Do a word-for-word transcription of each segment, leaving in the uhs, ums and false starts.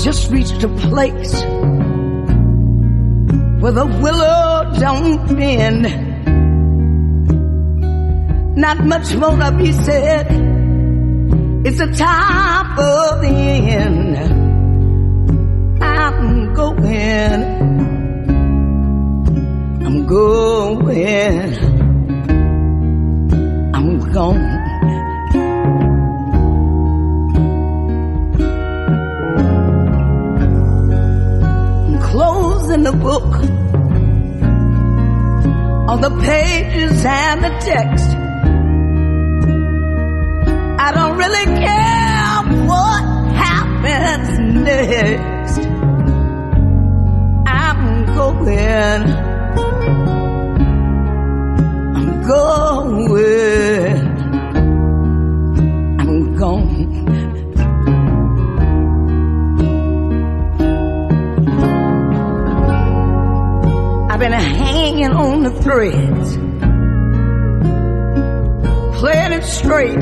just reached a place where the willow don't bend. Not much more to be said. It's the top of the end. I'm going. I'm going. I'm gone. Closing the book on the pages and the text. I don't really care what happens next. I'm going. I'm going. I'm gone. I've been hanging on the threads, playing it straight.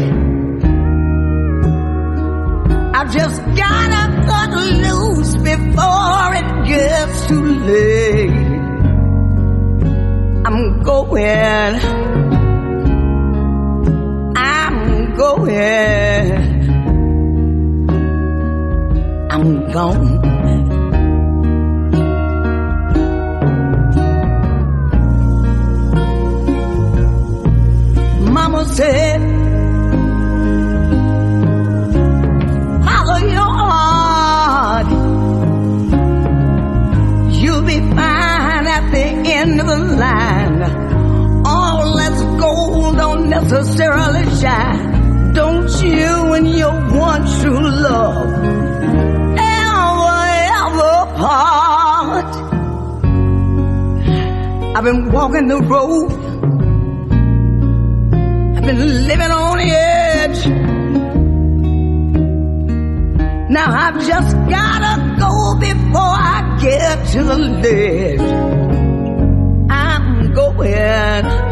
I've just gotta cut loose before it gets too late. I'm going. I'm going. I'm gone. Mama said, follow your heart. You'll be fine at the end of the line. All that's gold don't necessarily shine. Don't you and your one true love ever, ever part. I've been walking the road, been living on the edge. Now I've just gotta go before I get to the ledge. I'm going.